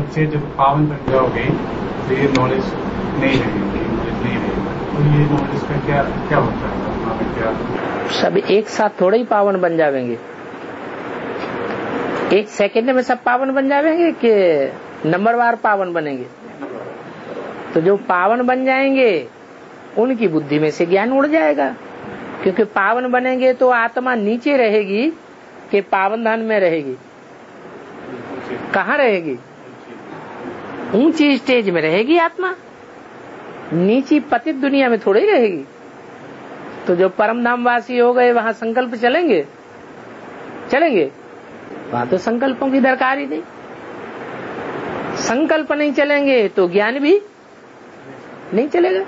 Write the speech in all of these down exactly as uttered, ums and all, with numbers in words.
बच्चे जब पावन बन जाओगे तो ये नॉलेज नहीं रहेगी, नॉलेज नहीं रहेगा, तो ये नॉलेज का क्या क्या होता है? क्या सब एक साथ थोड़े ही पावन बन जाएंगे? एक सेकंड में सब पावन बन जाएंगे कि नंबरवार पावन बनेंगे? तो जो पावन बन जाएंगे उनकी बुद्धि में से ज्ञान उड़ जाएगा, क्योंकि पावन बनेंगे तो आत्मा नीचे रहेगी कि पावन धाम में रहेगी? कहाँ रहेगी? ऊंची स्टेज में रहेगी आत्मा, नीची पतित दुनिया में थोड़ी रहेगी। तो जो परम धाम वासी हो गए वहां संकल्प चलेंगे चलेंगे वहां तो संकल्पों की दरकार ही नहीं। संकल्प नहीं चलेंगे तो ज्ञान भी नहीं चलेगा।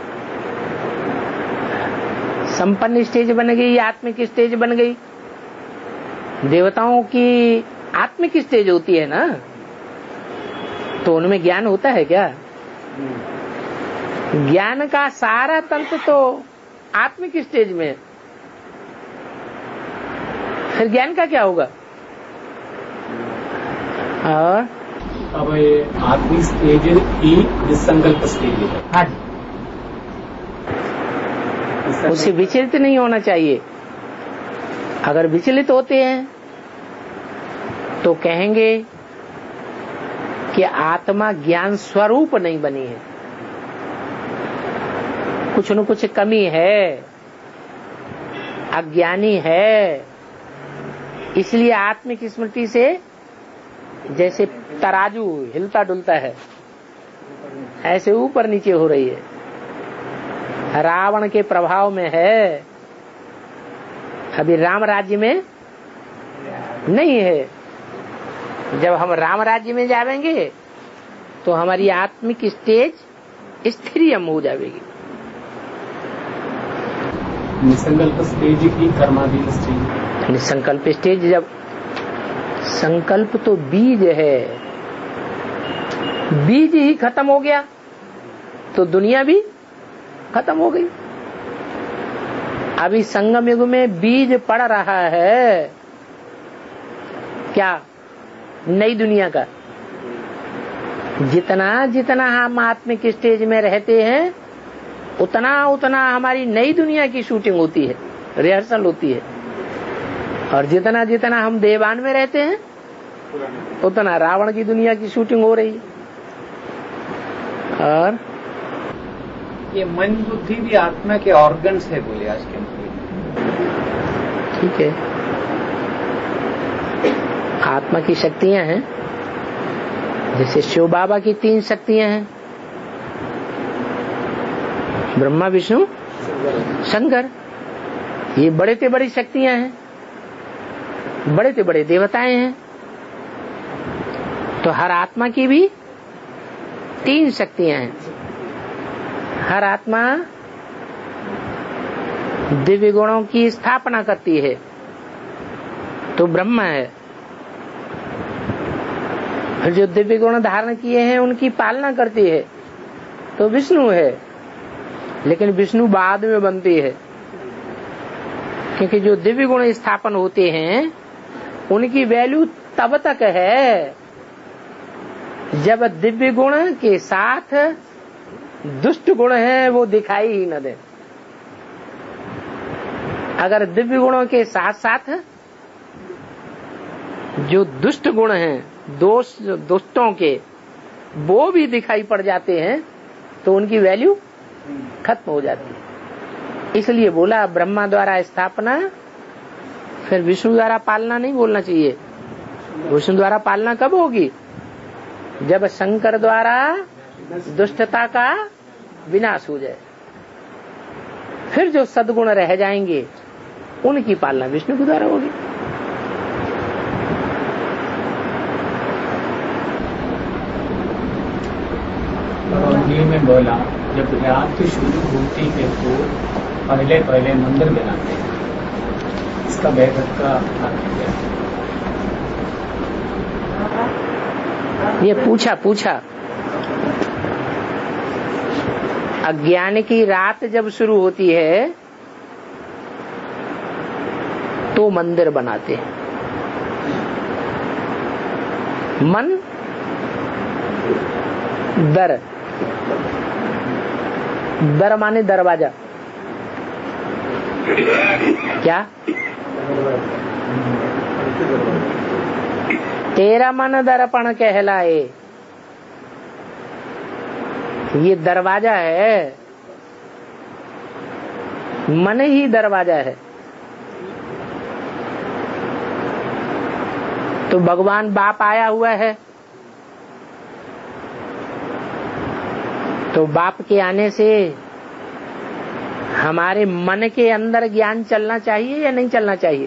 संपन्न स्टेज बन गई, आत्मिक स्टेज बन गई। देवताओं की आत्मिक स्टेज होती है ना, तो उनमें ज्ञान होता है क्या? ज्ञान का सारा तंत्र तो आत्मिक स्टेज में, फिर ज्ञान का क्या होगा? और अब ये आत्मिक स्टेज ही निसंकल्प स्टेज है। हाँ जी, उससे विचलित नहीं होना चाहिए। अगर विचलित होते हैं तो कहेंगे कि आत्मा ज्ञान स्वरूप नहीं बनी है, कुछ न कुछ कमी है, अज्ञानी है, इसलिए आत्मिक स्मृति से जैसे तराजू हिलता डुलता है ऐसे ऊपर नीचे हो रही है। रावण के प्रभाव में है, अभी राम राज्य में नहीं है। जब हम राम राज्य में जाएंगे तो हमारी आत्मिक स्टेज स्थिरियम हो जाएगी। निसंकल्प स्टेज की कर्माधीन स्टेज। निसंकल्प स्टेज, जब संकल्प तो बीज है, बीज ही खत्म हो गया तो दुनिया भी खत्म हो गई। अभी संगम युग में बीज पड़ रहा है क्या? नई दुनिया का। जितना जितना हम आत्मिक स्टेज में रहते हैं उतना उतना हमारी नई दुनिया की शूटिंग होती है, रिहर्सल होती है। और जितना जितना हम देवान में रहते हैं उतना रावण की दुनिया की शूटिंग हो रही है। और ये मन बुद्धि भी आत्मा के ऑर्गन्स है बोले आज के। ठीक है, आत्मा की शक्तियां हैं, जैसे शिव बाबा की तीन शक्तियां हैं, ब्रह्मा विष्णु शंकर। ये बड़े से बड़ी शक्तियां हैं, बड़े से बड़े देवताएं हैं। तो हर आत्मा की भी तीन शक्तियां हैं। हर आत्मा दिव्य गुणों की स्थापना करती है तो ब्रह्मा है, और जो दिव्य गुण धारण किए हैं उनकी पालना करती है तो विष्णु है। लेकिन विष्णु बाद में बनती है, क्योंकि जो दिव्य गुण स्थापन होते हैं उनकी वैल्यू तब तक है जब दिव्य गुण के साथ दुष्ट गुण है वो दिखाई ही न दे। अगर दिव्य गुणों के साथ साथ जो दुष्ट गुण हैं, दोष दुष्टों के, वो भी दिखाई पड़ जाते हैं तो उनकी वैल्यू खत्म हो जाती है। इसलिए बोला ब्रह्मा द्वारा स्थापना, फिर विष्णु द्वारा पालना नहीं बोलना चाहिए। विष्णु द्वारा पालना कब होगी? जब शंकर द्वारा दुष्टता का विनाश हो जाए, फिर जो सद्गुण रह जाएंगे उनकी पालना विष्णु के द्वारा होगी। जी में बोला जब रात शुरू होती है तो पहले पहले मंदिर बनाते हैं, इसका बैठक का अर्थ क्या? ये पूछा पूछा अज्ञान की रात जब शुरू होती है तो मंदिर बनाते हैं। मन दर, दर माने दरवाजा। क्या? तेरा मन दर्पण कहलाए, ये दरवाजा है, मन ही दरवाजा है। तो भगवान बाप आया हुआ है, तो बाप के आने से हमारे मन के अंदर ज्ञान चलना चाहिए या नहीं चलना चाहिए?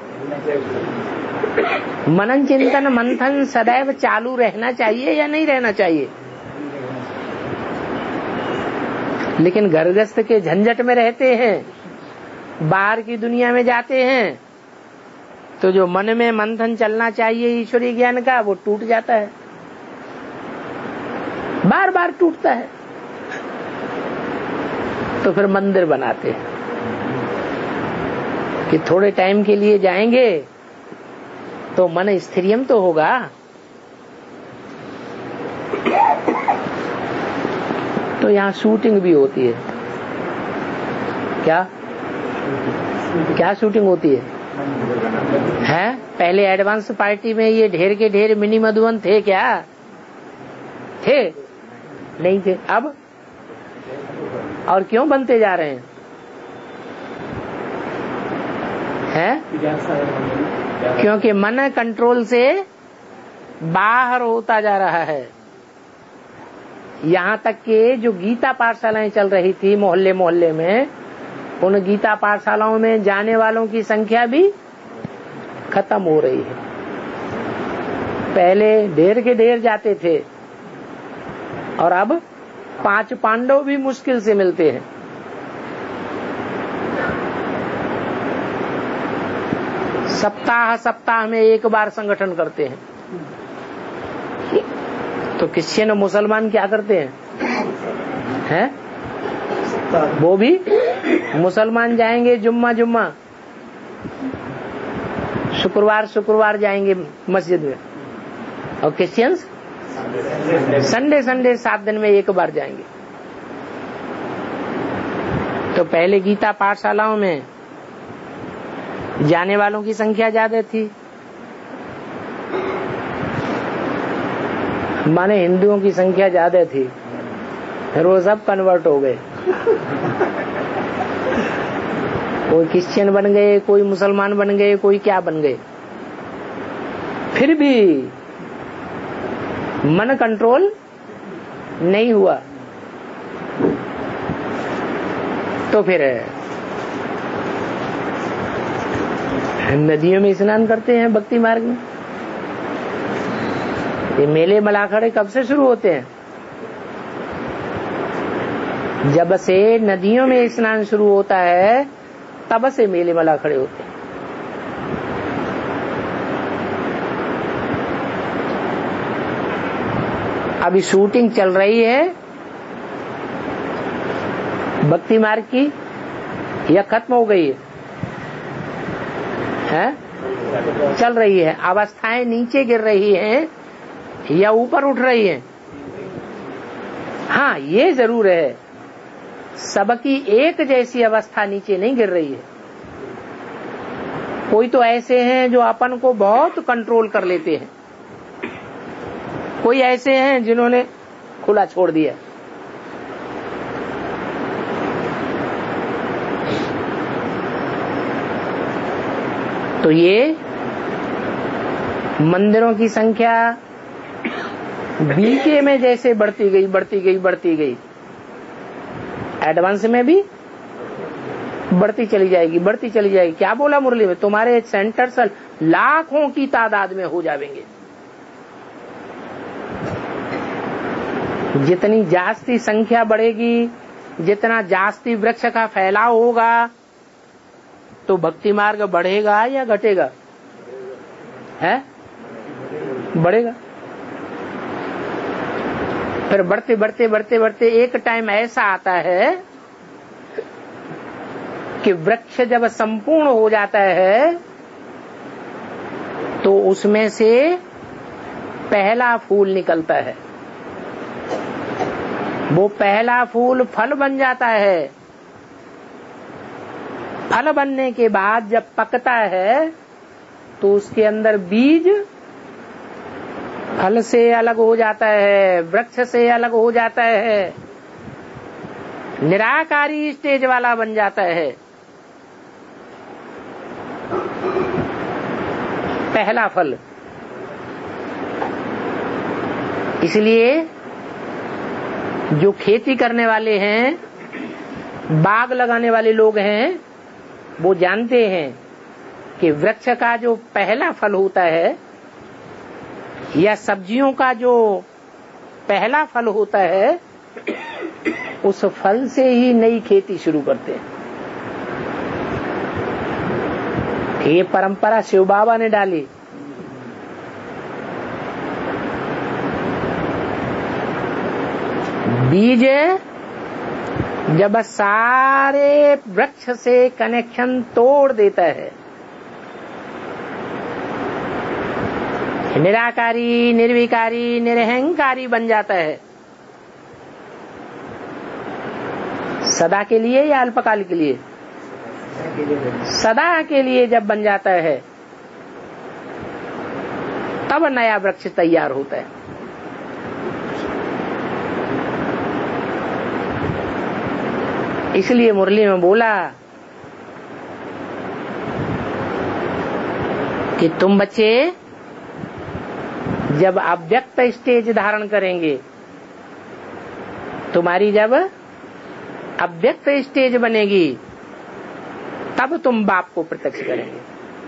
मनन चिंतन मंथन सदैव चालू रहना चाहिए या नहीं रहना चाहिए? लेकिन घर गृहस्थ के झंझट में रहते हैं, बाहर की दुनिया में जाते हैं, तो जो मन में मंथन चलना चाहिए ईश्वरीय ज्ञान का, वो टूट जाता है, बार बार टूटता है। तो फिर मंदिर बनाते हैं कि थोड़े टाइम के लिए जाएंगे तो मन स्थिरियम तो होगा। तो यहाँ शूटिंग भी होती है। क्या क्या शूटिंग होती है? हैं? पहले एडवांस पार्टी में ये ढेर के ढेर मिनी मधुबन थे क्या? थे? नहीं थे। अब और क्यों बनते जा रहे हैं? हैं? क्योंकि मन कंट्रोल से बाहर होता जा रहा है। यहाँ तक कि जो गीता पाठशालाएं चल रही थी मोहल्ले मोहल्ले में, उन गीता पाठशालाओं में जाने वालों की संख्या भी खत्म हो रही है। पहले ढेर के ढेर जाते थे और अब पांच पांडव भी मुश्किल से मिलते हैं। सप्ताह सप्ताह में एक बार संगठन करते हैं। तो क्रिश्चियन और मुसलमान क्या करते हैं? हैं? वो भी मुसलमान जाएंगे जुम्मा जुम्मा, शुक्रवार शुक्रवार जाएंगे मस्जिद में, और क्रिश्चियंस संडे संडे सात दिन में एक बार जाएंगे। तो पहले गीता पाठशालाओं में जाने वालों की संख्या ज्यादा थी, माने हिंदुओं की संख्या ज्यादा थी, फिर वो सब कन्वर्ट हो गए। कोई क्रिश्चियन बन गए, कोई मुसलमान बन गए, कोई क्या बन गए। फिर भी मन कंट्रोल नहीं हुआ। तो फिर नदियों में स्नान करते हैं भक्ति मार्ग में। ये मेले मलाखड़े कब से शुरू होते हैं? जब से नदियों में स्नान शुरू होता है तब से मेले मलाखड़े होते हैं। अभी शूटिंग चल रही है भक्ति मार्ग की, या खत्म हो गई है? है? चल रही है। अवस्थाएं नीचे गिर रही हैं या ऊपर उठ रही हैं? हाँ, ये जरूर है, सबकी एक जैसी अवस्था नीचे नहीं गिर रही है। कोई तो ऐसे हैं जो अपन को बहुत कंट्रोल कर लेते हैं, कोई ऐसे हैं जिन्होंने खुला छोड़ दिया। तो ये मंदिरों की संख्या बीके में जैसे बढ़ती गई बढ़ती गई बढ़ती गई, एडवांस में भी बढ़ती चली जाएगी बढ़ती चली जाएगी। क्या बोला मुरली में? तुम्हारे सेंटर्स लाखों की तादाद में हो जाएंगे। जितनी जास्ती संख्या बढ़ेगी, जितना जास्ती वृक्ष का फैलाव होगा, तो भक्ति मार्ग बढ़ेगा या घटेगा? है? बढ़ेगा। फिर बढ़ते बढ़ते बढ़ते बढ़ते एक टाइम ऐसा आता है कि वृक्ष जब संपूर्ण हो जाता है तो उसमें से पहला फूल निकलता है। वो पहला फूल फल बन जाता है। फल बनने के बाद जब पकता है तो उसके अंदर बीज फल से अलग हो जाता है, वृक्ष से अलग हो जाता है, निराकारी स्टेज वाला बन जाता है। पहला फल। इसलिए जो खेती करने वाले हैं, बाग लगाने वाले लोग हैं, वो जानते हैं कि वृक्ष का जो पहला फल होता है या सब्जियों का जो पहला फल होता है, उस फल से ही नई खेती शुरू करते हैं। ये परंपरा शिव बाबा ने डाली। बीज जब सारे वृक्ष से कनेक्शन तोड़ देता है, निराकारी, निर्विकारी, निरहंकारी बन जाता है। सदा के लिए या अल्पकाल के लिए? सदा के लिए जब बन जाता है तब नया वृक्ष तैयार होता है। इसलिए मुरली में बोला कि तुम बच्चे जब अव्यक्त स्टेज धारण करेंगे, तुम्हारी जब अव्यक्त स्टेज बनेगी, तब तुम बाप को प्रत्यक्ष करेंगे।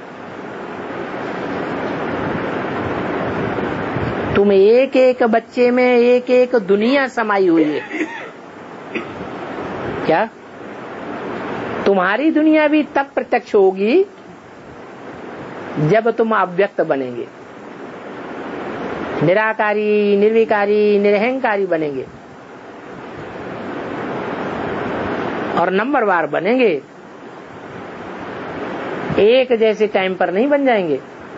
तुम एक एक बच्चे में एक एक दुनिया समाई हुई है। क्या तुम्हारी दुनिया भी तब प्रत्यक्ष होगी जब तुम अव्यक्त बनेंगे, निराकारी, निर्विकारी, निरहंकारी बनेंगे और नंबरवार बनेंगे। एक जैसे टाइम पर नहीं बन जाएंगे।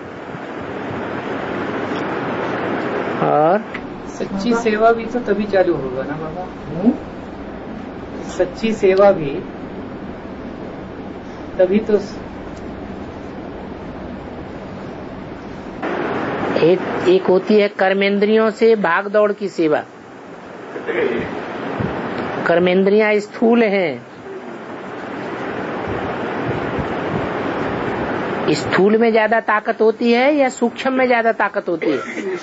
और सच्ची सेवा भी तो तभी चालू होगा ना बाबा। सच्ची सेवा भी तभी तो। एक, एक होती है कर्मेंद्रियों से भाग दौड़ की सेवा। कर्मेंद्रियां स्थूल हैं। स्थूल में ज्यादा ताकत होती है या सूक्ष्म में ज्यादा ताकत होती है?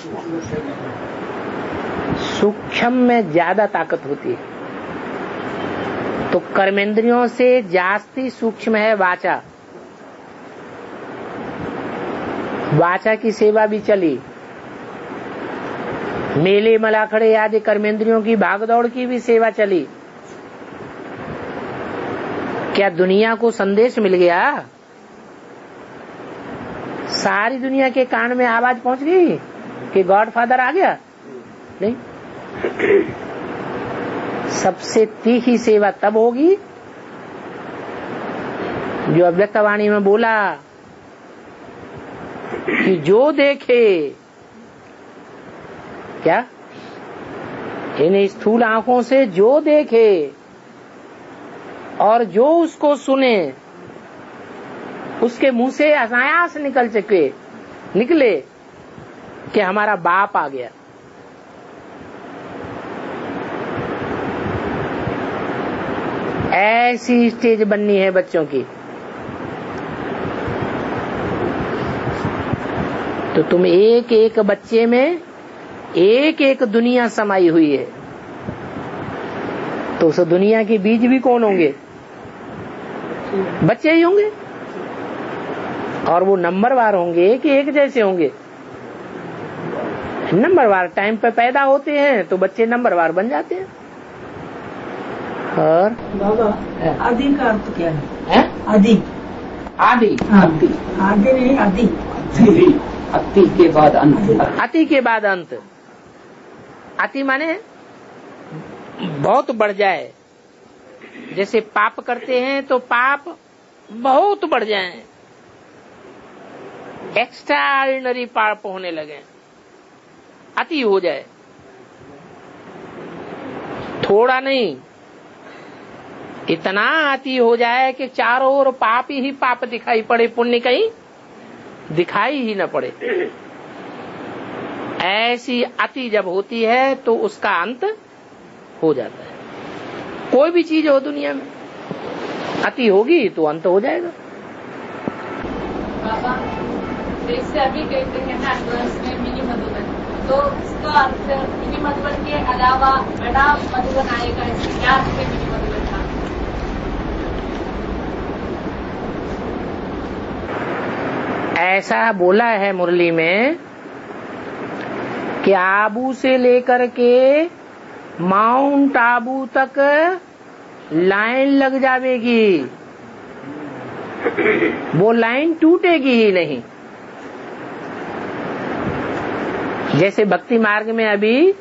सूक्ष्म में ज्यादा ताकत होती है। तो कर्मेंद्रियों से जास्ती सूक्ष्म है वाचा। वाचा की सेवा भी चली। मेले मलाखड़े आदि कर्मेंद्रियों की भागदौड़ की भी सेवा चली। क्या दुनिया को संदेश मिल गया? सारी दुनिया के कान में आवाज पहुंच गई कि गॉडफादर आ गया? नहीं। सबसे तीखी सेवा तब होगी जो अव्यक्तवाणी में बोला कि जो देखे, क्या इन स्थूल आंखों से जो देखे और जो उसको सुने, उसके मुंह से अनायास निकल सके निकले कि हमारा बाप आ गया। ऐसी स्टेज बननी है बच्चों की। तो तुम एक एक बच्चे में एक एक दुनिया समाई हुई है। तो उस दुनिया के बीज भी कौन होंगे? बच्चे ही होंगे। और वो नंबरवार होंगे कि एक जैसे होंगे? नंबरवार टाइम पे पैदा होते हैं तो बच्चे नंबरवार बन जाते हैं। और बाबा आदि का अर्थ क्या है? है? आदि आदि आदि आदि नहीं आदि अति के बाद अंत। अति के बाद अंत। अति माने बहुत बढ़ जाए। जैसे पाप करते हैं तो पाप बहुत बढ़ जाए, एक्स्ट्रा ऑर्डिनरी पाप होने लगे, अति हो जाए। थोड़ा नहीं, इतना अति हो जाए कि चारों ओर पाप ही पाप दिखाई पड़े, पुण्य कहीं दिखाई ही न पड़े। ऐसी अति जब होती है तो उसका अंत हो जाता है। कोई भी चीज हो दुनिया में अति होगी तो अंत हो जाएगा। बाबा जैसे अभी कहते हैं ना एडवांस में मिनी मधुबन, तो इसका अर्थ मिनी मधुबन के अलावा बड़ा मधुबन आएगा, इसमें क्या अर्थ है मिनी मधुबन का? ऐसा बोला है मुरली में कि आबू से लेकर के माउंट आबू तक लाइन लग जाएगी, वो लाइन टूटेगी ही नहीं। जैसे भक्ति मार्ग में अभी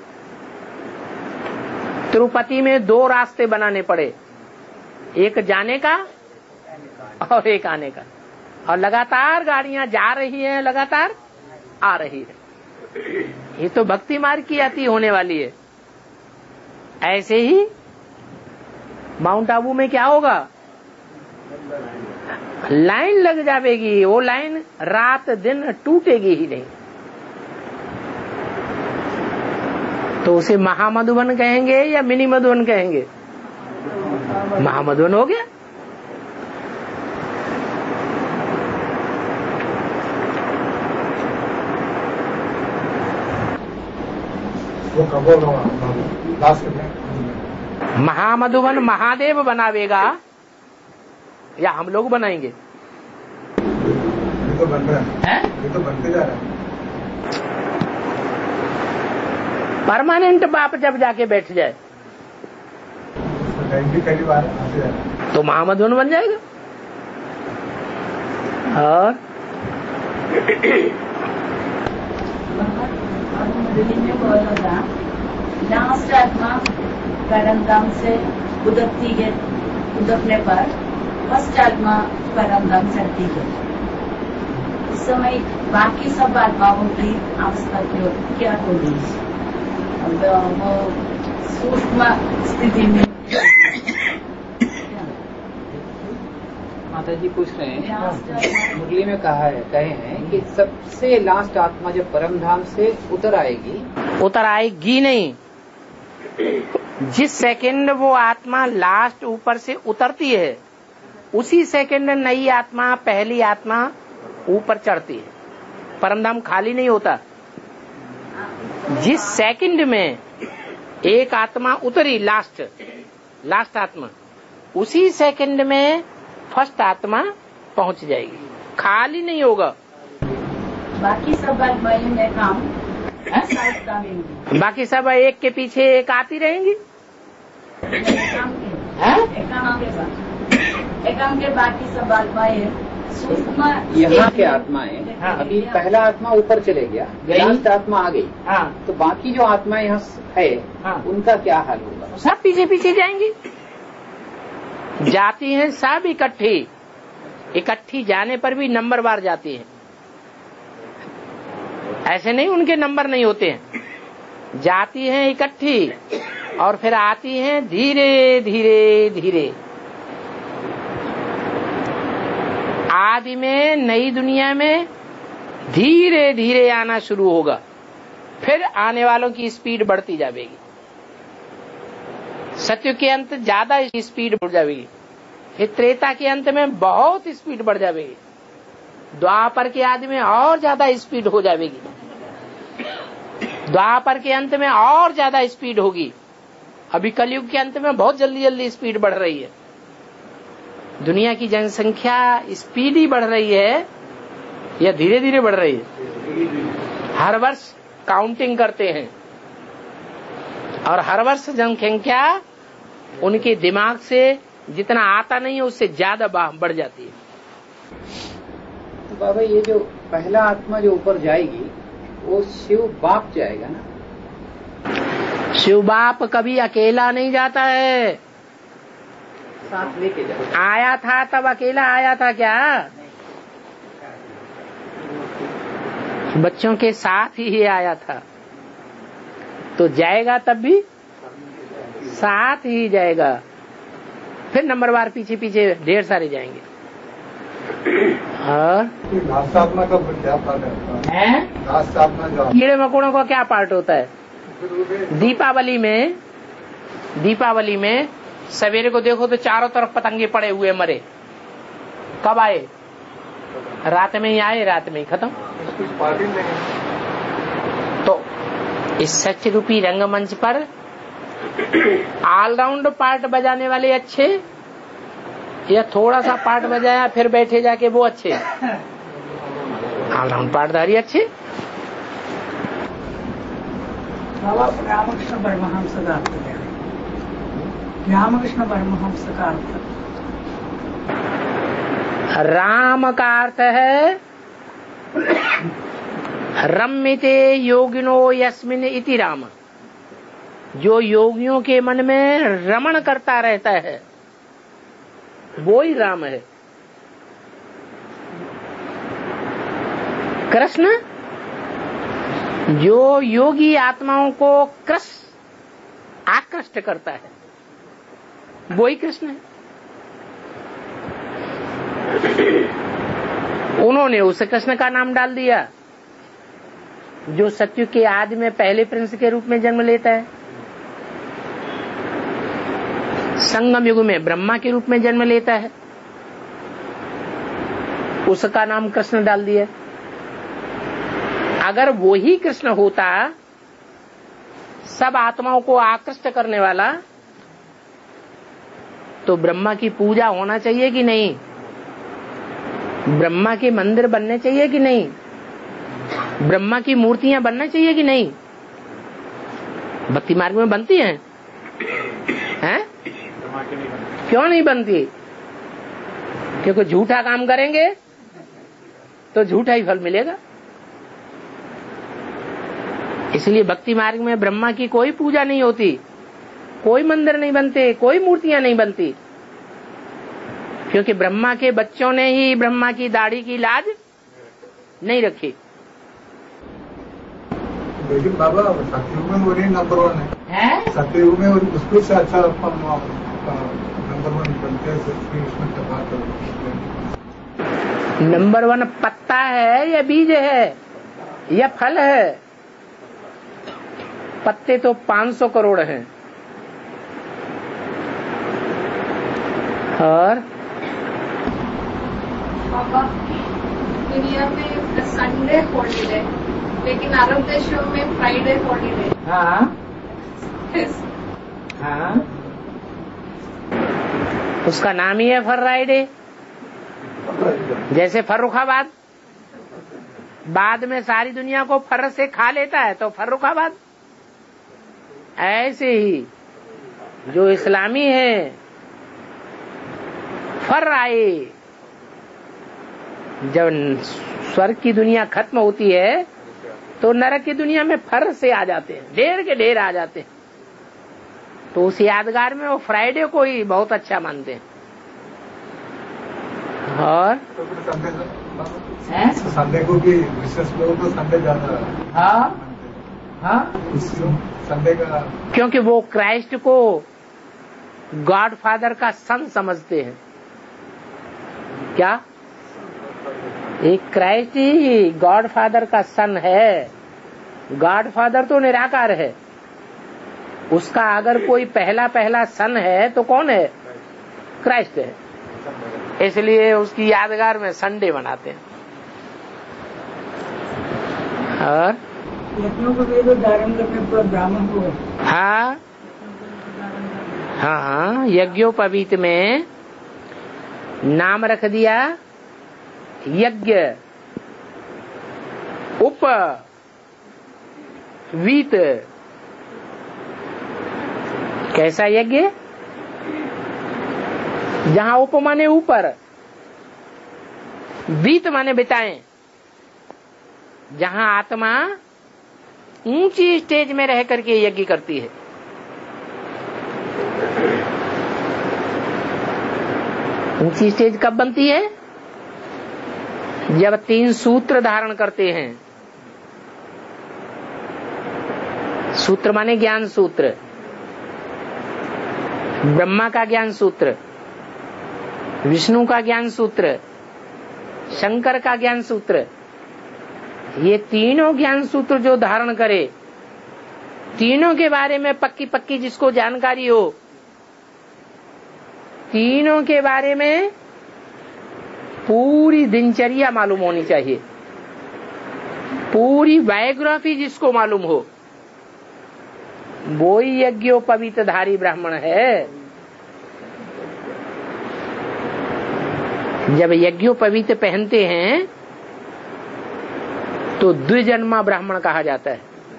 तिरुपति में दो रास्ते बनाने पड़े, एक जाने का और एक आने का, और लगातार गाड़ियां जा रही हैं, लगातार आ रही है। ये तो भक्ति मार्ग की अति होने वाली है। ऐसे ही माउंट आबू में क्या होगा, लाइन लग जाएगी, वो लाइन रात दिन टूटेगी ही नहीं। तो उसे महामधुबन कहेंगे या मिनी मधुबन कहेंगे? महामधुबन हो गया। वो कब लास्ट में महामधुबन महादेव बनावेगा या हम लोग बनाएंगे? ये तो बन रहा है, है? ये तो बनते जा रहा है। परमानेंट बाप जब जाके बैठ जाए टाइम भी कई बार आते जा रहा है, तो महामधुबन बन जाएगा। और दिल्ली में बोला था लास्ट आत्मा परमधाम से उदकती है, उदकने पर फर्स्ट आत्मा परमधाम चढ़ती है। उस समय बाकी सब आत्माओं की अवस्था क्या होगी? वो सूक्ष्म स्थिति में माता जी पूछ रहे हैं, मुरली में कहा है कहे हैं कि सबसे लास्ट आत्मा जब परम धाम से उतर आएगी, उतर आएगी नहीं, जिस सेकंड वो आत्मा लास्ट ऊपर से उतरती है उसी सेकंड नई आत्मा पहली आत्मा ऊपर चढ़ती है। परमधाम खाली नहीं होता। जिस सेकंड में एक आत्मा उतरी लास्ट लास्ट आत्मा, उसी सेकंड में फर्स्ट आत्मा पहुंच जाएगी, खाली नहीं होगा। बाकी सब आत्माएं में काम साथ करेंगी, बाकी सब एक के पीछे एक आती रहेंगी। एकाम के एकाम के बाद एकाम के बाकी सब आत्माएं सूक्ष्म यहाँ के आत्माएं, हाँ। अभी पहला आत्मा ऊपर चले गया, लास्ट आत्मा आ गई, हाँ। तो बाकी जो आत्माएं यहाँ है, हाँ। उनका क्या हाल होगा? सब पीछे पीछे जाएंगी, जाती हैं सब इकट्ठी। इकट्ठी जाने पर भी नंबर बार जाती हैं, ऐसे नहीं उनके नंबर नहीं होते हैं। जाती हैं इकट्ठी और फिर आती हैं धीरे धीरे धीरे। आदि में नई दुनिया में धीरे धीरे आना शुरू होगा, फिर आने वालों की स्पीड बढ़ती जाएगी। सत्य के अंत ज्यादा स्पीड बढ़ जाएगी, फिर त्रेता के अंत में बहुत स्पीड बढ़ जाएगी, द्वापर के आदि में और ज्यादा स्पीड हो जाएगी, द्वापर के अंत में और ज्यादा स्पीड होगी। अभी कलयुग के अंत में बहुत जल्दी जल्दी स्पीड बढ़ रही है। दुनिया की जनसंख्या स्पीड ही बढ़ रही है या धीरे धीरे बढ़ रही है? हर वर्ष काउंटिंग करते हैं और हर वर्ष जनसंख्या उनके दिमाग से जितना आता नहीं है उससे ज्यादा बढ़ जाती है। तो बाबा ये जो पहला आत्मा जो ऊपर जाएगी वो शिव बाप जाएगा ना? शिव बाप कभी अकेला नहीं जाता है, साथ लेके जाएगा। आया था तब अकेला आया था क्या? बच्चों के साथ ही आया था, तो जाएगा तब भी साथ ही जाएगा, फिर नंबरवार पीछे पीछे ढेर सारे जाएंगे। और दासात्मा का क्या पार्ट है? दासात्मा जो कीड़े मकोड़ों का क्या पार्ट होता है? दीपावली में दीपावली में सवेरे को देखो तो चारों तरफ पतंगे पड़े हुए मरे। कब आए? रात में ही आए, रात में ही खत्म। कुछ पार्टी नहीं। तो इस सच रूपी रंगमंच पर ऑलराउंड पार्ट बजाने वाले अच्छे या थोड़ा सा पार्ट बजाया फिर बैठे जाके वो अच्छे? ऑलराउंड पार्टधारी अच्छे। बाबा रामकृष्ण परमहंस का अर्थ क्या है? रामकृष्ण परमहंस का अर्थ? राम का अर्थ है रम्यते योगिनो यस्मिन इति राम, जो योगियों के मन में रमण करता रहता है वो ही राम है। कृष्ण जो योगी आत्माओं को कृष्ण आकृष्ट करता है वो ही कृष्ण है। उन्होंने उस कृष्ण का नाम डाल दिया जो सत्युग के आदि में पहले प्रिंस के रूप में जन्म लेता है, संगम युग में ब्रह्मा के रूप में जन्म लेता है, उसका नाम कृष्ण डाल दिया। अगर वो ही कृष्ण होता सब आत्माओं को आकृष्ट करने वाला, तो ब्रह्मा की पूजा होना चाहिए कि नहीं? ब्रह्मा के मंदिर बनने चाहिए कि नहीं? ब्रह्मा की मूर्तियां बनना चाहिए कि नहीं? भक्ति मार्ग में बनती हैं? हैं? क्यों नहीं बनती? क्योंकि झूठा काम करेंगे तो झूठा ही फल मिलेगा। इसलिए भक्ति मार्ग में ब्रह्मा की कोई पूजा नहीं होती, कोई मंदिर नहीं बनते, कोई मूर्तियां नहीं बनती, क्योंकि ब्रह्मा के बच्चों ने ही ब्रह्मा की दाढ़ी की लाज नहीं रखी। लेकिन बाबा सतयुग में वो नहीं नंबर वन है, सतयुग में उसको से अच्छा नंबर वन बनते हैं। नंबर वन पत्ता है या बीज है या फल है? पत्ते तो पाँच सौ करोड़ हैं। और पापा दुनिया में संडे हॉलीडे, लेकिन अरब देशों में फ्राइडे हॉलीडे। हाँ हाँ, उसका नाम ही है फ्राइडे। जैसे फर्रुखाबाद बाद में सारी दुनिया को फर से खा लेता है तो फर्रुखाबाद, ऐसे ही जो इस्लामी है फर आए, जब स्वर्ग की दुनिया खत्म होती है तो नरक की दुनिया में फर से आ जाते हैं, ढेर के ढेर आ जाते हैं। तो उस यादगार में वो फ्राइडे को ही बहुत अच्छा मानते हैं। और संडे को भी विशेष लोग तो संडे ज्यादा। हाँ हाँ, संडे का, क्योंकि वो क्राइस्ट को गॉड फादर का सन समझते हैं। क्या? एक क्राइस्ट ही गॉड फादर का सन है। गॉड फादर तो निराकार है, उसका अगर कोई पहला पहला सन है तो कौन है? क्राइस्ट है। इसलिए उसकी यादगार में संडे मनाते हैं। और यज्ञों को भी तो धारण करने पर ब्राह्मण को। हाँ हाँ, यज्ञोपवीत में नाम रख दिया यज्ञ उप वीत। कैसा यज्ञ? जहां उप माने ऊपर, वीत माने बिताएं, जहां आत्मा ऊंची स्टेज में रह करके यज्ञ करती है। ऊंची स्टेज कब बनती है? जब तीन सूत्र धारण करते हैं। सूत्र माने ज्ञान सूत्र। ब्रह्मा का ज्ञान सूत्र, विष्णु का ज्ञान सूत्र, शंकर का ज्ञान सूत्र, ये तीनों ज्ञान सूत्र जो धारण करे, तीनों के बारे में पक्की पक्की जिसको जानकारी हो, तीनों के बारे में पूरी दिनचर्या मालूम होनी चाहिए, पूरी बायोग्राफी जिसको मालूम हो, वो ही यज्ञोपवीतधारी ब्राह्मण है। जब यज्ञोपवीत पहनते हैं तो द्विजन्मा ब्राह्मण कहा जाता है।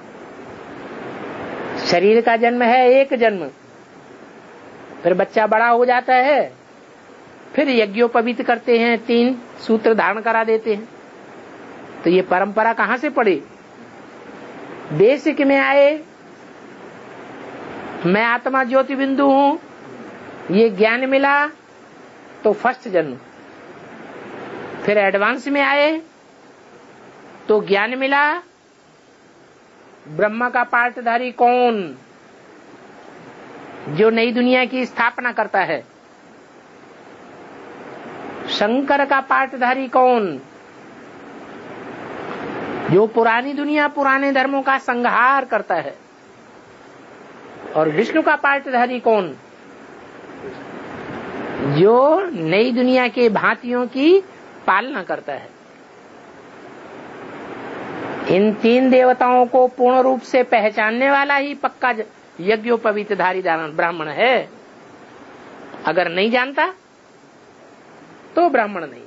शरीर का जन्म है एक जन्म, फिर बच्चा बड़ा हो जाता है, फिर यज्ञोपवीत करते हैं, तीन सूत्र धारण करा देते हैं। तो ये परंपरा कहां से पड़ी? बेसिक में आए, मैं आत्मा ज्योति बिंदु हूं, ये ज्ञान मिला तो फर्स्ट जन्म। फिर एडवांस में आए तो ज्ञान मिला ब्रह्मा का पार्टधारी कौन, जो नई दुनिया की स्थापना करता है, शंकर का पार्टधारी कौन, जो पुरानी दुनिया पुराने धर्मों का संहार करता है, और विष्णु का पार्टधारी कौन, जो नई दुनिया के भांतियों की पालना करता है। इन तीन देवताओं को पूर्ण रूप से पहचानने वाला ही पक्का यज्ञोपवीतधारी ब्राह्मण है। अगर नहीं जानता तो ब्राह्मण नहीं।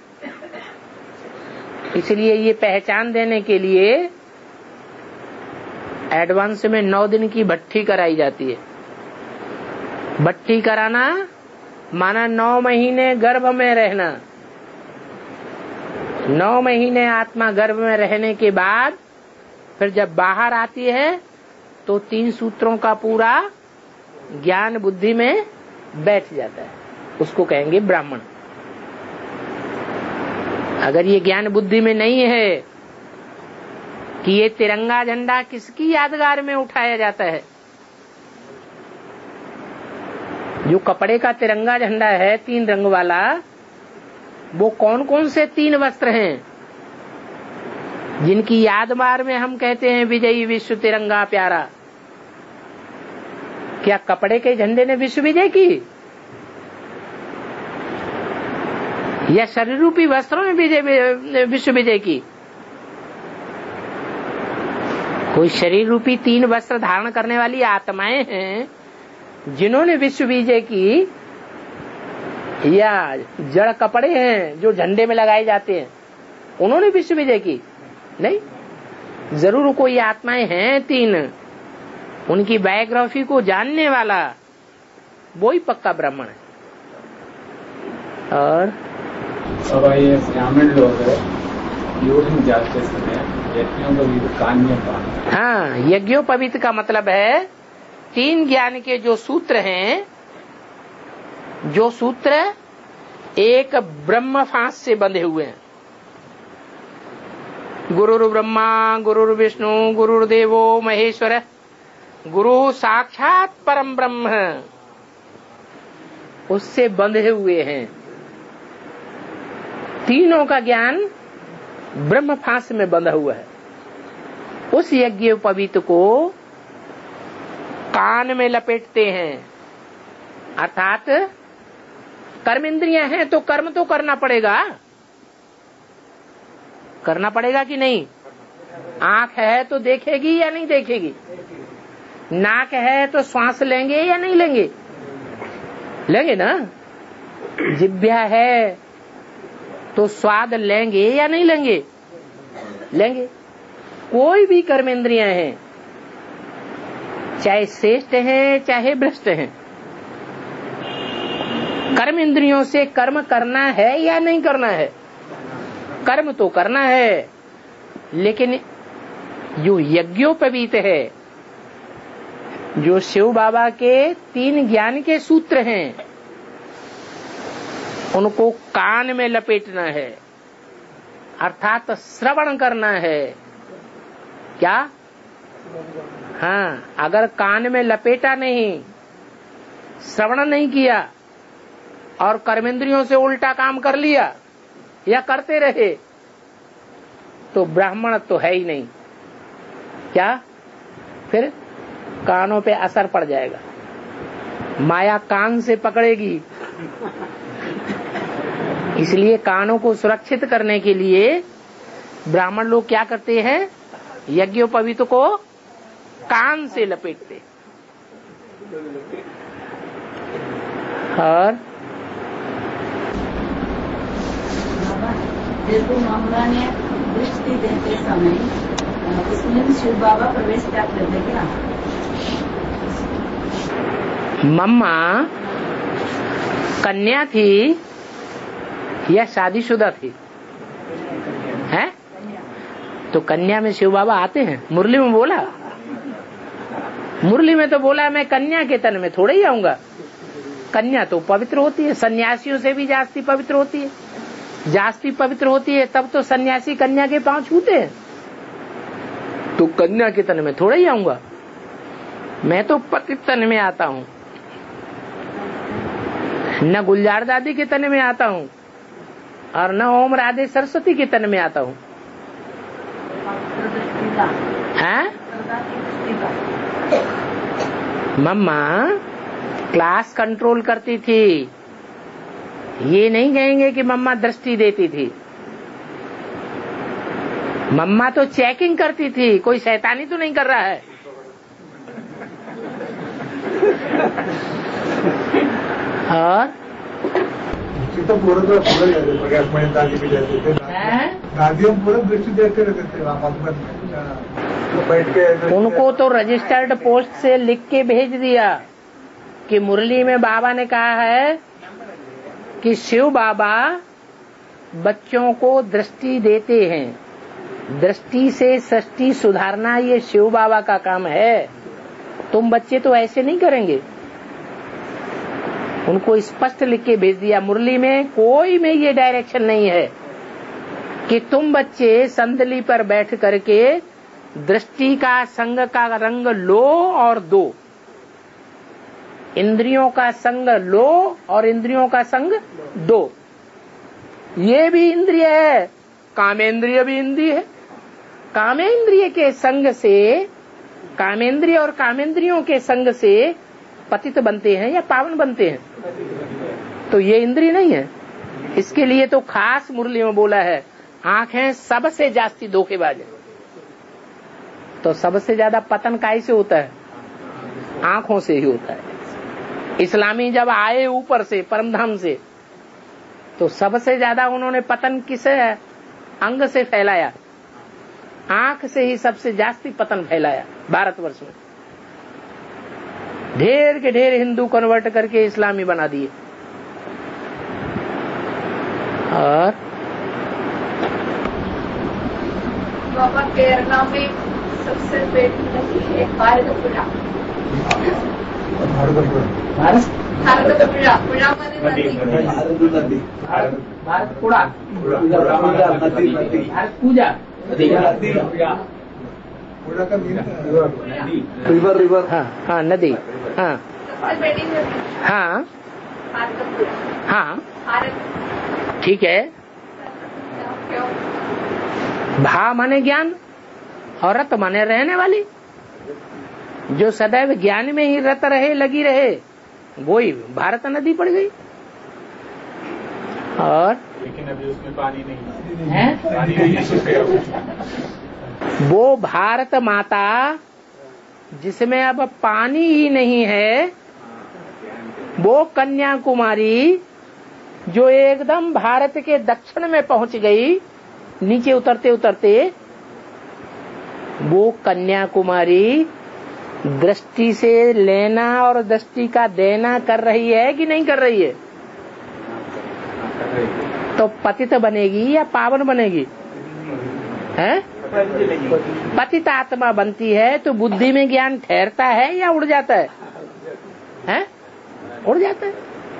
इसलिए ये पहचान देने के लिए एडवांस में नौ दिन की भट्ठी कराई जाती है। भट्ठी कराना माना नौ महीने गर्भ में रहना। नौ महीने आत्मा गर्भ में रहने के बाद फिर जब बाहर आती है तो तीन सूत्रों का पूरा ज्ञान बुद्धि में बैठ जाता है, उसको कहेंगे ब्राह्मण। अगर ये ज्ञान बुद्धि में नहीं है कि ये तिरंगा झंडा किसकी यादगार में उठाया जाता है, जो कपड़े का तिरंगा झंडा है तीन रंग वाला, वो कौन कौन से तीन वस्त्र हैं जिनकी यादगार में हम कहते हैं विजयी विश्व तिरंगा प्यारा? क्या कपड़े के झंडे ने विश्व विजय की, या शरीर रूपी वस्त्रों में विजय विश्व विजय की? कोई शरीर रूपी तीन वस्त्र धारण करने वाली आत्माएं हैं जिन्होंने विश्व विजय की, या जड़ कपड़े हैं जो झंडे में लगाए जाते हैं उन्होंने विश्व विजय की? नहीं, जरूर कोई आत्माएं हैं तीन, उनकी बायोग्राफी को जानने वाला वो ही पक्का ब्राह्मण है। और अब ये ब्राह्मण लोग योग जाते समय यज्ञोपवीत कान्य पाठ। हाँ, यज्ञोपवीत का मतलब है तीन ज्ञान के जो सूत्र हैं, जो सूत्र एक ब्रह्म फांस से बंधे हुए हैं। गुरुर् ब्रह्मा गुरुर् विष्णु गुरुर्देवो महेश्वर, गुरु साक्षात परम ब्रह्म, उससे बंधे हुए हैं। तीनों का ज्ञान ब्रह्म फांस में बंधा हुआ है। उस यज्ञोपवीत को कान में लपेटते हैं, अर्थात कर्म इंद्रियां हैं तो कर्म तो करना पड़ेगा, करना पड़ेगा कि नहीं? आंख है तो देखेगी या नहीं देखेगी? नाक है तो श्वास लेंगे या नहीं लेंगे? लेंगे ना। जिह्वा है तो स्वाद लेंगे या नहीं लेंगे? लेंगे। कोई भी कर्म इंद्रियां हैं, चाहे श्रेष्ठ हैं चाहे भ्रष्ट हैं, कर्म इंद्रियों से कर्म करना है या नहीं करना है? कर्म तो करना है, लेकिन जो यज्ञोपवीत है, जो शिव बाबा के तीन ज्ञान के सूत्र हैं, उनको कान में लपेटना है, अर्थात श्रवण करना है। क्या? हाँ, अगर कान में लपेटा नहीं श्रवण नहीं किया और कर्मेंद्रियों से उल्टा काम कर लिया या करते रहे तो ब्राह्मण तो है ही नहीं। क्या फिर कानों पे असर पड़ जाएगा, माया कान से पकड़ेगी। इसलिए कानों को सुरक्षित करने के लिए ब्राह्मण लोग क्या करते हैं, यज्ञोपवीत को कान से लपेटते। और बिल्कुल मामला ने दृष्टि देते समय उसमें शिव बाबा प्रवेश क्या करते क्या? मम्मा कन्या थी या शादीशुदा थी? हैं? तो कन्या में शिव बाबा आते हैं? मुरली में बोला, मुरली में तो बोला मैं कन्या के तन में थोड़े ही आऊंगा। कन्या तो पवित्र होती है, सन्यासियों से भी जास्ती पवित्र होती है। जास्ती पवित्र होती है तब तो सन्यासी कन्या के पांव छूते हैं। तो कन्या के तन में थोड़ा ही आऊंगा, मैं तो पति तन में आता हूँ, न गुलजार दादी के तन में आता हूँ और न ओम राधे सरस्वती के तन में आता हूँ। हैं? मम्मा क्लास कंट्रोल करती थी, ये नहीं कहेंगे कि मम्मा दृष्टि देती थी। मम्मा तो चेकिंग करती थी, कोई शैतानी तो नहीं कर रहा है। और तो पूरा तो पूरा प्रकाश मणि दादी भी जाते थे, दादी हम पूरा दृष्टि देते रहते थे वहाँ तो बैठ के। उनको तो रजिस्टर्ड पोस्ट से लिख के भेज दिया कि मुरली में बाबा ने कहा है कि शिव बाबा बच्चों को दृष्टि देते हैं, दृष्टि से सृष्टि सुधारना ये शिव बाबा का काम है। तुम बच्चे तो ऐसे नहीं करेंगे। उनको स्पष्ट लिख के भेज दिया। मुरली में कोई में ये डायरेक्शन नहीं है कि तुम बच्चे संदली पर बैठ करके दृष्टि का संग का रंग लो और दो, इंद्रियों का संग लो और इंद्रियों का संग दो। ये भी इंद्रिय है, कामेंद्रिय भी इंद्रिय है। कामेंद्रिय के संग से, कामेंद्रिय और कामेंद्रियों के संग से पतित बनते हैं या पावन बनते हैं, तो ये इंद्रिय नहीं है। इसके लिए तो खास मुरली में बोला है आंखें सबसे जास्ती धोखेबाज है। तो सबसे ज्यादा पतन काहे से होता है? आंखों से ही होता है। इस्लामी जब आए ऊपर से परमधाम से, तो सबसे ज्यादा उन्होंने पतन किसे अंग से फैलाया? आंख से ही सबसे जास्ती पतन फैलाया भारतवर्ष में। ढेर के ढेर हिंदू कन्वर्ट करके इस्लामी बना दिए। और बाबा केरला में सबसे बेटी नदी है भारतपुरा। भारतपुरा पुरा माने नदी, भारतपुरा भारत पूजा रिवर रिवर हाँ हाँ नदी हाँ सबसे बड़ी नदी हाँ भारतपुरा। हाँ भारत ठीक है। क्यों? भा माने ज्ञान और रत माने रहने वाली। जो सदैव ज्ञान में ही रत रहे, लगी रहे, वो ही भारत नदी पड़ गई। और लेकिन अभी उसमें पानी नहीं है, पानी नहीं। वो भारत माता जिसमें अब पानी ही नहीं है, वो कन्याकुमारी जो एकदम भारत के दक्षिण में पहुंच गई, नीचे उतरते उतरते, वो कन्याकुमारी दृष्टि से लेना और दृष्टि का देना कर रही है कि नहीं कर रही है? तो पतित बनेगी या पावन बनेगी? हैं? पतित आत्मा बनती है तो बुद्धि में ज्ञान ठहरता है या उड़ जाता है? हैं? उड़ जाता है।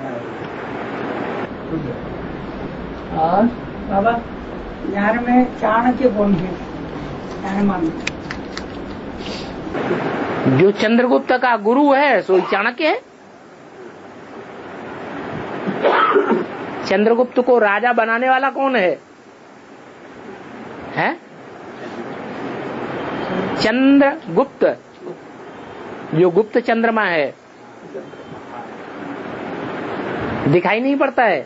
और बाबा ज्ञान में चाणक्य कौन है? ज्ञान मान जो चंद्रगुप्त का गुरु है सो चाणक्य है। चंद्रगुप्त को राजा बनाने वाला कौन है? है चंद्रगुप्त, जो गुप्त चंद्रमा है, दिखाई नहीं पड़ता है।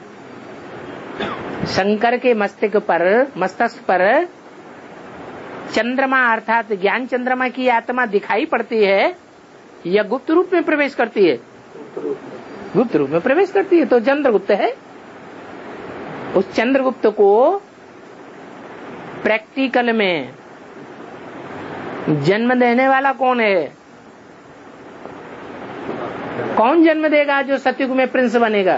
शंकर के मस्तक पर मस्तक पर चंद्रमा अर्थात ज्ञान चंद्रमा की आत्मा दिखाई पड़ती है या गुप्त रूप में प्रवेश करती है? गुप्त रूप में प्रवेश करती है, तो चंद्रगुप्त है। उस चंद्रगुप्त को प्रैक्टिकल में जन्म देने वाला कौन है? कौन जन्म देगा जो सतयुग में प्रिंस बनेगा?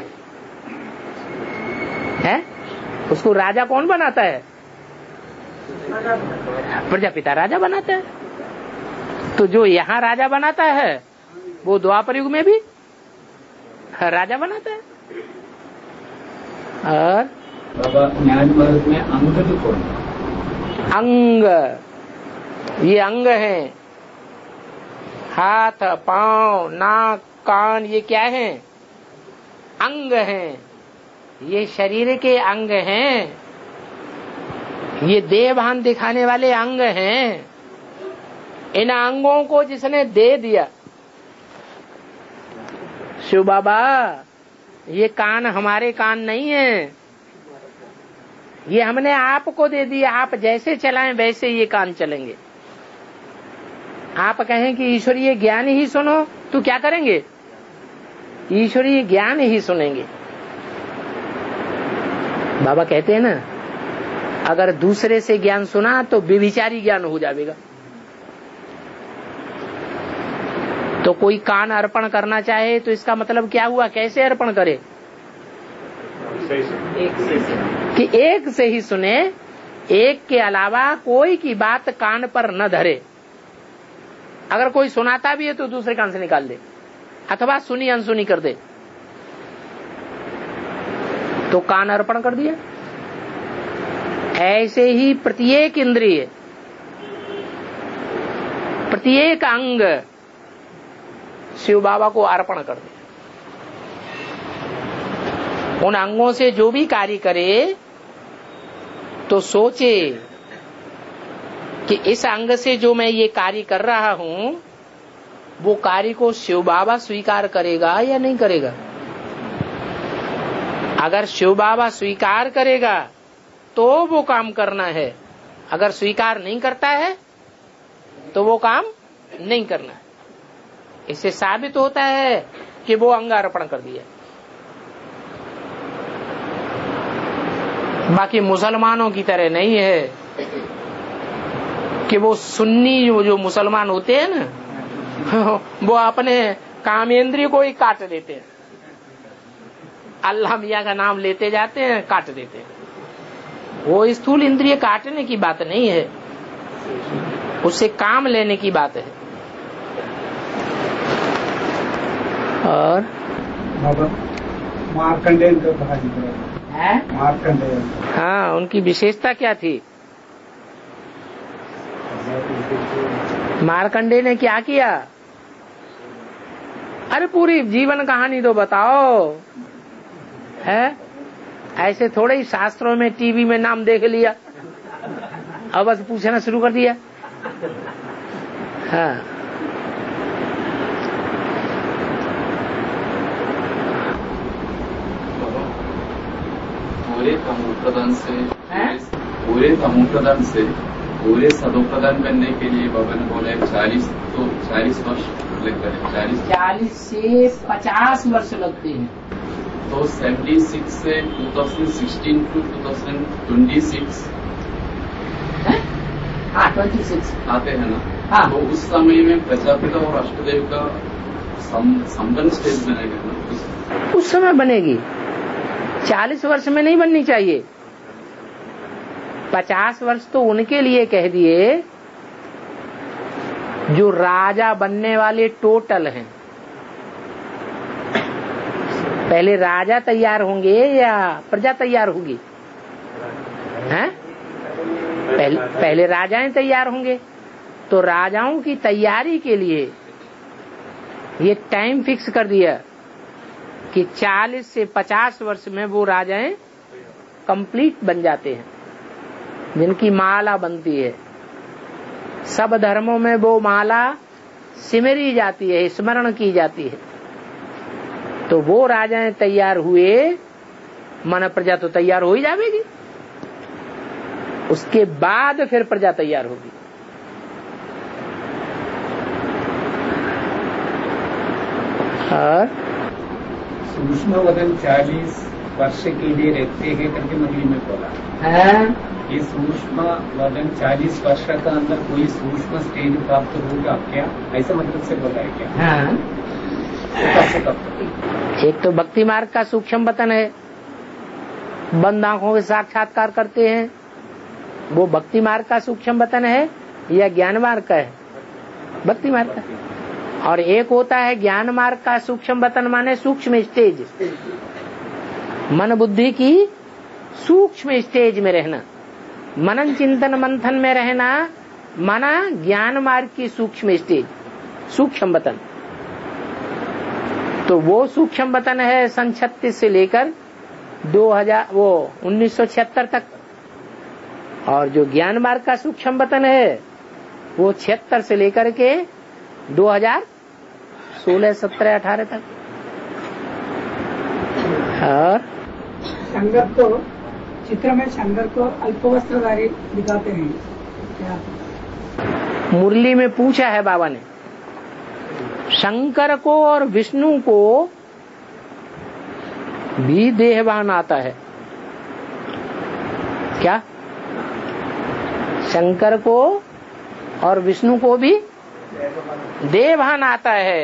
है उसको राजा कौन बनाता है? प्रजापिता राजा बनाता है। तो जो यहाँ राजा बनाता है वो द्वापर युग में भी राजा बनाता है। और न्यायमर्ग में अंग तो कौन? अंग, ये अंग है, हाथ, पांव, नाक, कान, ये क्या है? अंग हैं। ये शरीर के अंग हैं, ये देह भान दिखाने वाले अंग हैं। इन अंगों को जिसने दे दिया, शिव बाबा, ये कान हमारे कान नहीं है, ये हमने आपको दे दिया। आप जैसे चलाएं वैसे ये कान चलेंगे। आप कहें कि ईश्वरीय ज्ञान ही सुनो, तो क्या करेंगे? ईश्वरीय ज्ञान ही सुनेंगे। बाबा कहते हैं ना, अगर दूसरे से ज्ञान सुना तो व्यभिचारी ज्ञान हो जाएगा। तो कोई कान अर्पण करना चाहे तो इसका मतलब क्या हुआ? कैसे अर्पण करे? कि एक से ही सुने, एक के अलावा कोई की बात कान पर न धरे। अगर कोई सुनाता भी है तो दूसरे कान से निकाल दे, अथवा सुनी अनसुनी कर दे, तो कान अर्पण कर दिया। ऐसे ही प्रत्येक इंद्रिय, प्रत्येक अंग शिव बाबा को अर्पण कर दे। उन अंगों से जो भी कार्य करे तो सोचे कि इस अंग से जो मैं ये कार्य कर रहा हूं वो कार्य को शिव बाबा स्वीकार करेगा या नहीं करेगा। अगर शिव बाबा स्वीकार करेगा तो वो काम करना है, अगर स्वीकार नहीं करता है तो वो काम नहीं करना है। इससे साबित होता है कि वो अंग अर्पण कर दिया। बाकी मुसलमानों की तरह नहीं है कि वो सुन्नी जो, जो मुसलमान होते हैं ना, वो अपने कामेंद्रिय को ही काट देते हैं। अल्लाह मियाँ का नाम लेते जाते हैं, काट देते हैं। वो स्थूल इंद्रिय काटने की बात नहीं है, उससे काम लेने की बात है। और मार्कंडेय का कहा है, मार्कंडेय, हाँ, उनकी विशेषता क्या थी? मार्कंडेय ने क्या किया? अरे पूरी जीवन कहानी तो बताओ। है ऐसे थोड़े ही शास्त्रों में, टीवी में नाम देख लिया अब बस पूछना शुरू कर दिया। हाँ, पूरे तमो प्रदान से पूरे तमो प्रदान से पूरे सदो प्रदान करने के लिए बाबा ने बोला है चालीस तो चालीस वर्ष लगता है। चालीस चालीस से पचास वर्ष लगते हैं। तो सेवेंटी सिक्स से two thousand sixteen to two thousand twenty six हाँ ट्वेंटी सिक्स आते हैं ना। हाँ। तो उस समय में प्रजापिता और अष्टदेव का संपन्न स्टेज बनेगा ना, उस समय बनेगी। चालीस वर्ष में नहीं बननी चाहिए। पचास वर्ष तो उनके लिए कह दिए जो राजा बनने वाले टोटल हैं। पहले राजा तैयार होंगे या प्रजा तैयार होगी? हैं? पहले, पहले राजाएं तैयार होंगे। तो राजाओं की तैयारी के लिए ये टाइम फिक्स कर दिया कि चालीस से पचास वर्ष में वो राजाएं कंप्लीट बन जाते हैं, जिनकी माला बनती है। सब धर्मों में वो माला सिमरी जाती है, स्मरण की जाती है। तो वो राजाएं तैयार हुए, मन प्रजा तो तैयार हो ही जाएगी, उसके बाद फिर प्रजा तैयार होगी। और सूक्ष्म वदन चालीस वर्ष के लिए रहते हैं करके मुरली में बोला है। ये सूक्ष्म वदन चालीस वर्ष का अंदर कोई सूक्ष्म स्टेज प्राप्त होगा क्या, ऐसा मतलब से बोला है क्या? हाँ। तो कब से कब तक? एक तो भक्ति मार्ग का सूक्ष्म वतन है, बंद आंखों के साक्षात्कार करते हैं, वो भक्ति मार्ग का सूक्ष्म वतन है या ज्ञान मार्ग का है? भक्ति मार्ग का। और एक होता है ज्ञान मार्ग का सूक्ष्म वतन, माने सूक्ष्म स्टेज, मन बुद्धि की सूक्ष्म स्टेज में रहना, मनन चिंतन मंथन में रहना, माना ज्ञान मार्ग की सूक्ष्म स्टेज, सूक्ष्म वतन। तो वो सूक्ष्म वतन है सन छत्तीस से लेकर दो हजार वो उन्नीस सौ छिहत्तर तक, और जो ज्ञान मार्ग का सूक्ष्म वतन है वो छिहत्तर से लेकर के दो हजार सोलह सत्रह अठारह तक। और शंकर को चित्र में शंकर को अल्पवस्त्रधारी दिखाते हैं क्या? मुरली में पूछा है बाबा ने, शंकर को और विष्णु को भी देहभान आता है क्या? शंकर को और विष्णु को भी देहभान आता है।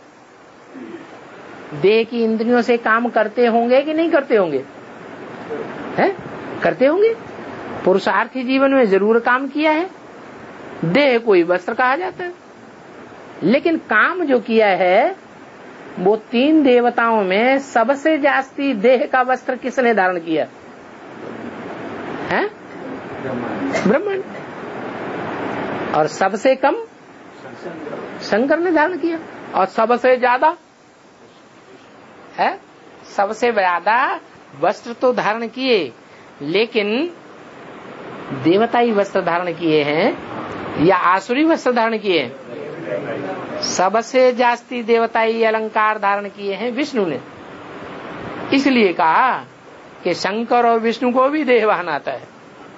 देह की इंद्रियों से काम करते होंगे कि नहीं करते होंगे? हैं? करते होंगे। पुरुषार्थी जीवन में जरूर काम किया है। देह कोई वस्त्र कहा जाता है, लेकिन काम जो किया है वो तीन देवताओं में सबसे जास्ती देह का वस्त्र किसने धारण किया है? ब्रह्मांड। और सबसे कम शंकर ने धारण किया, और सबसे ज्यादा है, सबसे ज्यादा वस्त्र तो धारण किए, लेकिन देवताई वस्त्र धारण किए हैं या आसुरी वस्त्र धारण किए हैं? सबसे जास्ती देवताई अलंकार धारण किए हैं विष्णु ने। इसलिए कहा कि शंकर और विष्णु को भी देहवान आता है।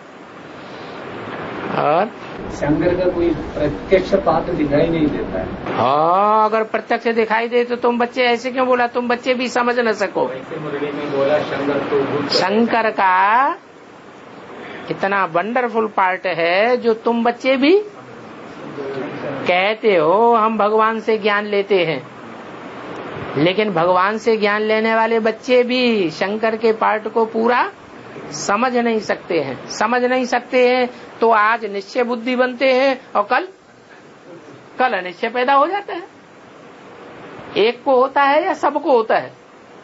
और शंकर का कोई प्रत्यक्ष पात्र दिखाई नहीं देता है। हाँ, अगर प्रत्यक्ष दिखाई दे तो तुम बच्चे ऐसे क्यों बोला? तुम बच्चे भी समझ न सको। मुरली में बोला शंकर तो शंकर का इतना वंडरफुल पार्ट है जो तुम बच्चे भी कहते हो हम भगवान से ज्ञान लेते हैं, लेकिन भगवान से ज्ञान लेने वाले बच्चे भी शंकर के पार्ट को पूरा समझ नहीं सकते हैं। समझ नहीं सकते हैं तो आज निश्चय बुद्धि बनते हैं और कल कल अनिश्चय पैदा हो जाता है। एक को होता है या सबको होता है?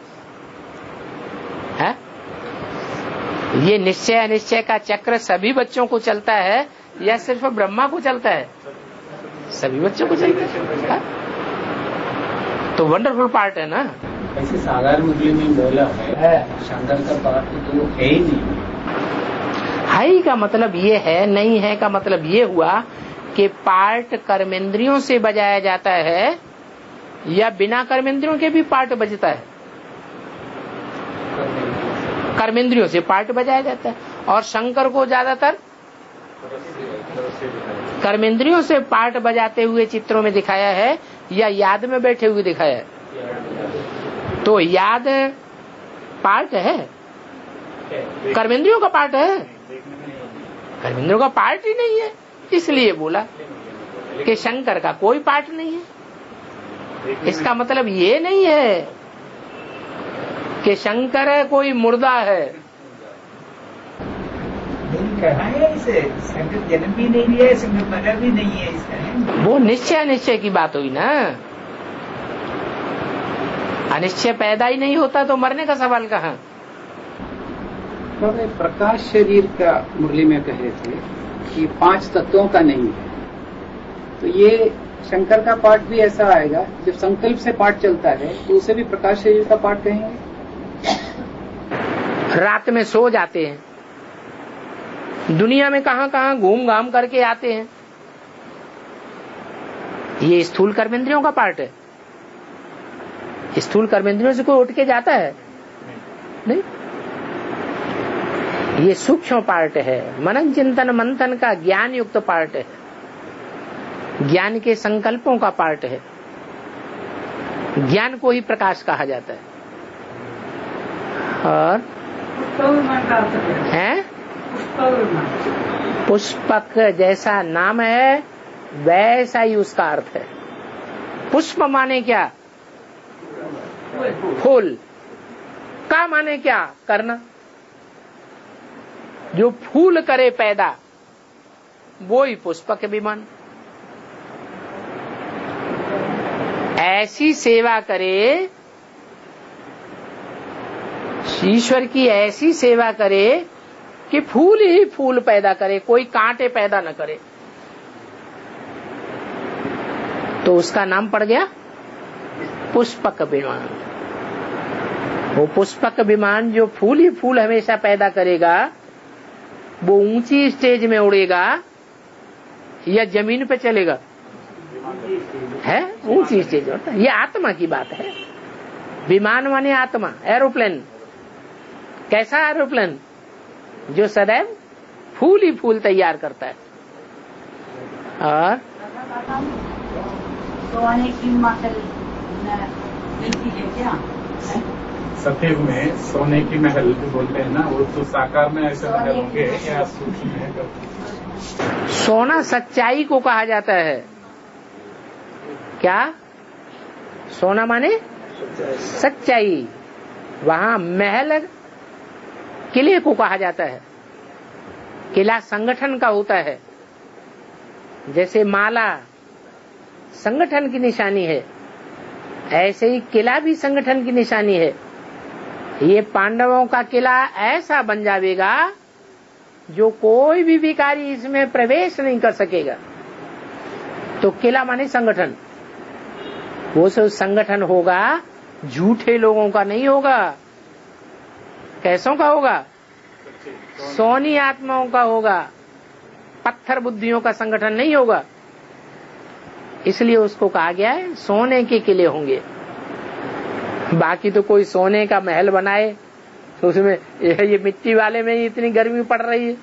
है? ये निश्चय अनिश्चय का चक्र सभी बच्चों को चलता है या सिर्फ ब्रह्मा को चलता है? सभी बच्चों को चलता है। तो वंडरफुल पार्ट है ना। ऐसे साधारण मुरली में बोला है शंकर का पार्ट तो है ही नहीं। हाई का मतलब ये है, नहीं है का मतलब ये हुआ कि पार्ट कर्मेंद्रियों से बजाया जाता है या बिना कर्मेंद्रियों के भी पार्ट बजता है? कर्मेंद्रियों से पार्ट बजाया जाता है। और शंकर को ज्यादातर कर्मेंद्रियों से पार्ट बजाते हुए चित्रों में दिखाया है या याद में बैठे हुए दिखाया है? तो याद पार्ट है, कर्मेंद्रियों का पार्ट है, कर्मेंद्रियों का पार्ट ही नहीं है। इसलिए बोला कि शंकर का कोई पार्ट नहीं है। इसका मतलब ये नहीं है कि शंकर कोई मुर्दा है। कहा है इसे, शंकर जन्म भी नहीं लिया, शंकर मरा भी नहीं है इसका। वो निश्चय निश्चय की बात हुई ना। अनिश्चय पैदा ही नहीं होता तो मरने का सवाल कहाँ? प्रकाश शरीर का मुरली में कह रहे थे कि पांच तत्वों का नहीं है, तो ये शंकर का पाठ भी ऐसा आएगा, जब संकल्प से पाठ चलता है तो उसे भी प्रकाश शरीर का पाठ कहेंगे। रात में सो जाते हैं, दुनिया में कहां कहां घूम घाम करके आते हैं, ये स्थूल कर्मेंद्रियों का पार्ट है। स्थूल कर्मेंद्रियों से कोई उठ के जाता है नहीं, ये सूक्ष्म पार्ट है, मनन चिंतन मंथन का ज्ञान युक्त पार्ट है, ज्ञान के संकल्पों का पार्ट है। ज्ञान को ही प्रकाश कहा जाता है। और है पुष्पक जैसा नाम है वैसा ही उसका अर्थ है। पुष्प माने क्या? फूल। का माने क्या? करना। जो फूल करे पैदा वो ही पुष्पक विमान। ऐसी सेवा करे, ईश्वर की ऐसी सेवा करे कि फूल ही फूल पैदा करे, कोई कांटे पैदा न करे, तो उसका नाम पड़ गया पुष्पक विमान। वो पुष्पक विमान जो फूल ही फूल हमेशा पैदा करेगा, वो ऊंची स्टेज में उड़ेगा या जमीन पे चलेगा? है ऊंची स्टेज होता है। ये आत्मा की बात है। विमान माने आत्मा, एरोप्लेन। कैसा एरोप्लेन? जो सदैव फूल ही फूल तैयार करता है। और सोने की महल मिलती है क्या? सतयुग में सोने की महल बोलते हैं ना, वो तो साकार में ऐसे महल होंगे या सूक्ष्म है? सोना सच्चाई को कहा जाता है। क्या? सोना माने सच्चाई। वहां महल किले को कहा जाता है। किला संगठन का होता है। जैसे माला संगठन की निशानी है, ऐसे ही किला भी संगठन की निशानी है। ये पांडवों का किला ऐसा बन जाएगा जो कोई भी भिखारी इसमें प्रवेश नहीं कर सकेगा। तो किला माने संगठन। वो सब संगठन होगा, झूठे लोगों का नहीं होगा। कैसों का होगा? सोनी आत्माओं का होगा। पत्थर बुद्धियों का संगठन नहीं होगा। इसलिए उसको कहा गया है सोने के किले होंगे। बाकी तो कोई सोने का महल बनाए तो उसमें ये मिट्टी वाले में ही इतनी गर्मी पड़ रही है।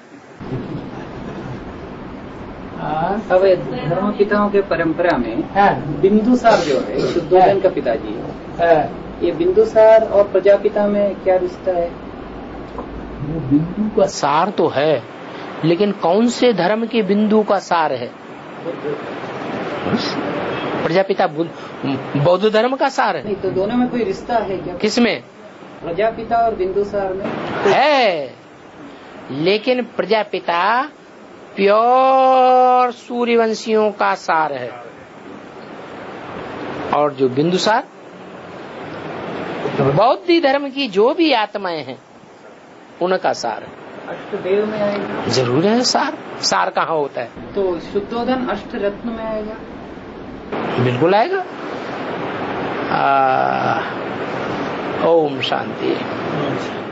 अब धर्म पिताओं के परंपरा में बिंदुसार जो है शुद्धोधन का पिताजी है, ये बिंदुसार और प्रजापिता में क्या रिश्ता है? वो बिंदु का सार तो है, लेकिन कौन से धर्म के बिंदु का सार है? प्रजापिता बौद्ध धर्म का सार है। नहीं तो दोनों में कोई रिश्ता है क्या? किसमें? प्रजापिता और बिंदुसार में है, लेकिन प्रजापिता प्योर सूर्यवंशियों का सार है, और जो बिंदुसार बौद्ध धर्म की जो भी आत्माएं हैं उनका सार है। अष्टदेव में आएगा? जरूर है सार। सार कहाँ होता है? तो शुद्धोधन अष्ट रत्न में आएगा? बिल्कुल आएगा। आ, ओम शांति।